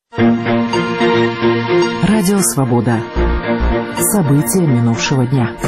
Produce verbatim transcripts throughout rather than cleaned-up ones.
Радио «Свобода». События минувшего дня.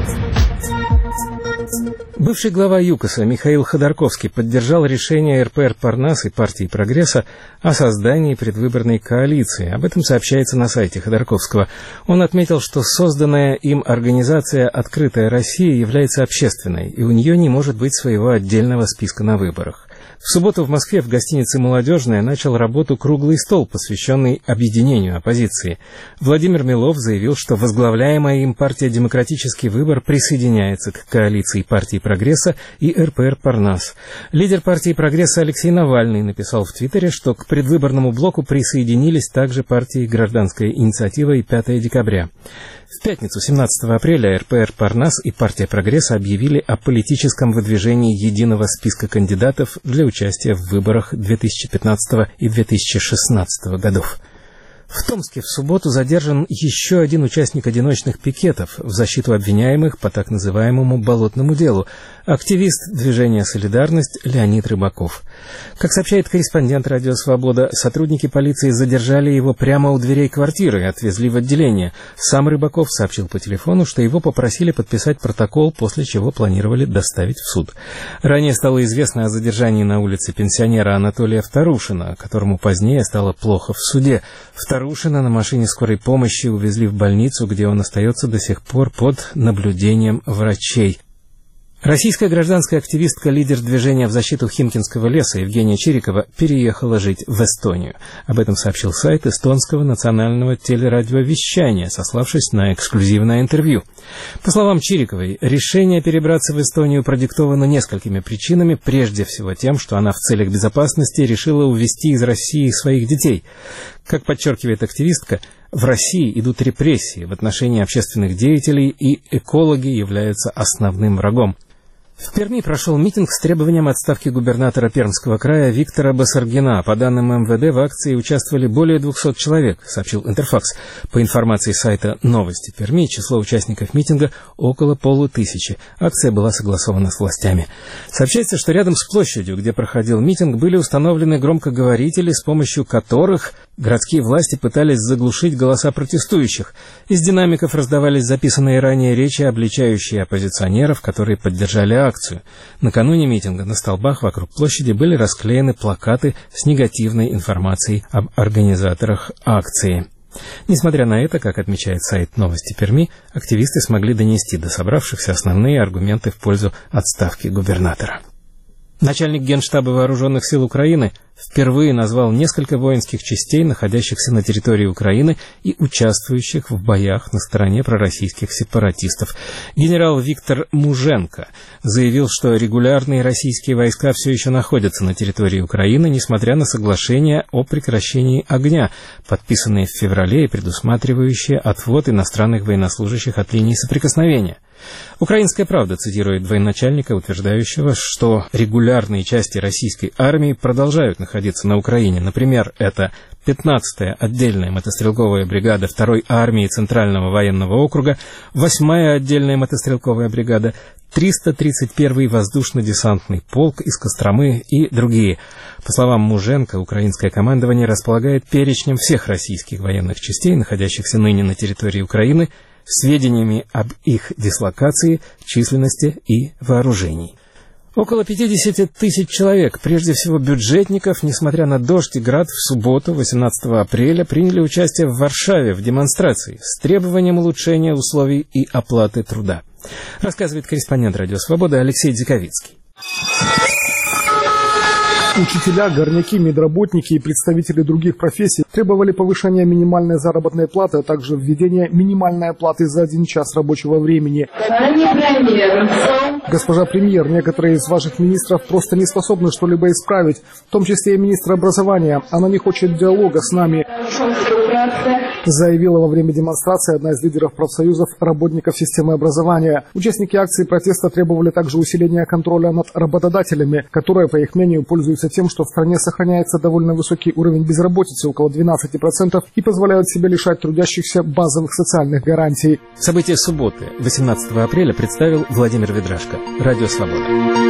Бывший глава ЮКОСа Михаил Ходорковский поддержал решение эр пэ эр «Парнас» и партии «Прогресса» о создании предвыборной коалиции. Об этом сообщается на сайте Ходорковского. Он отметил, что созданная им организация «Открытая Россия» является общественной, и у нее не может быть своего отдельного списка на выборах. В субботу в Москве в гостинице «Молодежная» начал работу круглый стол, посвященный объединению оппозиции. Владимир Милов заявил, что возглавляемая им партия «Демократический выбор» присоединяется к коалиции партии «Прогресса» и эр пэ эр «Парнас». Лидер партии «Прогресса» Алексей Навальный написал в Твиттере, что к предвыборному блоку присоединились также партии «Гражданская инициатива» и пятое декабря. В пятницу, семнадцатого апреля, эр пэ эр «Парнас» и партия «Прогресса» объявили о политическом выдвижении единого списка кандидатов для участия в выборах две тысячи пятнадцатого и две тысячи шестнадцатого годов. В Томске в субботу задержан еще один участник одиночных пикетов в защиту обвиняемых по так называемому болотному делу, активист движения «Солидарность» Леонид Рыбаков. Как сообщает корреспондент «Радио Свобода», сотрудники полиции задержали его прямо у дверей квартиры и отвезли в отделение. Сам Рыбаков сообщил по телефону, что его попросили подписать протокол, после чего планировали доставить в суд. Ранее стало известно о задержании на улице пенсионера Анатолия Вторушина, которому позднее стало плохо в суде. Вторушина на машине скорой помощи увезли в больницу, где он остается до сих пор под наблюдением врачей. Российская гражданская активистка, лидер движения в защиту Химкинского леса Евгения Чирикова переехала жить в Эстонию. Об этом сообщил сайт эстонского национального телерадиовещания, сославшись на эксклюзивное интервью. По словам Чириковой, решение перебраться в Эстонию продиктовано несколькими причинами, прежде всего тем, что она в целях безопасности решила увезти из России своих детей. Как подчеркивает активистка, в России идут репрессии в отношении общественных деятелей, и экологи являются основным врагом. В Перми прошел митинг с требованием отставки губернатора Пермского края Виктора Басаргина. По данным эм вэ дэ, в акции участвовали более двухсот человек, сообщил Интерфакс. По информации сайта «Новости Перми», число участников митинга около полутысячи. Акция была согласована с властями. Сообщается, что рядом с площадью, где проходил митинг, были установлены громкоговорители, с помощью которых городские власти пытались заглушить голоса протестующих. Из динамиков раздавались записанные ранее речи, обличающие оппозиционеров, которые поддержали акцию. Накануне митинга на столбах вокруг площади были расклеены плакаты с негативной информацией об организаторах акции. Несмотря на это, как отмечает сайт «Новости Перми», активисты смогли донести до собравшихся основные аргументы в пользу отставки губернатора. Начальник Генштаба Вооруженных сил Украины впервые назвал несколько воинских частей, находящихся на территории Украины и участвующих в боях на стороне пророссийских сепаратистов. Генерал Виктор Муженко заявил, что регулярные российские войска все еще находятся на территории Украины, несмотря на соглашение о прекращении огня, подписанное в феврале и предусматривающее отвод иностранных военнослужащих от линии соприкосновения. «Украинская правда» цитирует военачальника, утверждающего, что регулярные части российской армии продолжают находиться на Украине. Например, это пятнадцатая отдельная мотострелковая бригада второй армии Центрального военного округа, восьмая отдельная мотострелковая бригада, триста тридцать первый воздушно-десантный полк из Костромы и другие. По словам Муженко, украинское командование располагает перечнем всех российских военных частей, находящихся ныне на территории Украины, сведениями об их дислокации, численности и вооружении. Около пятьдесят тысяч человек, прежде всего бюджетников, несмотря на дождь и град, в субботу, восемнадцатого апреля, приняли участие в Варшаве в демонстрации с требованием улучшения условий и оплаты труда. Рассказывает корреспондент «Радио Свобода» Алексей Дзиковицкий. Учителя, горняки, медработники и представители других профессий требовали повышения минимальной заработной платы, а также введения минимальной оплаты за один час рабочего времени. Госпожа премьер, некоторые из ваших министров просто не способны что-либо исправить, в том числе и министр образования. Она не хочет диалога с нами, заявила во время демонстрации одна из лидеров профсоюзов работников системы образования. Участники акции протеста требовали также усиления контроля над работодателями, которые, по их мнению, пользуются тем, что в стране сохраняется довольно высокий уровень безработицы, около двенадцати процентов, и позволяют себе лишать трудящихся базовых социальных гарантий. События субботы, восемнадцатого апреля, представил Владимир Ведрашко. Радио Свобода.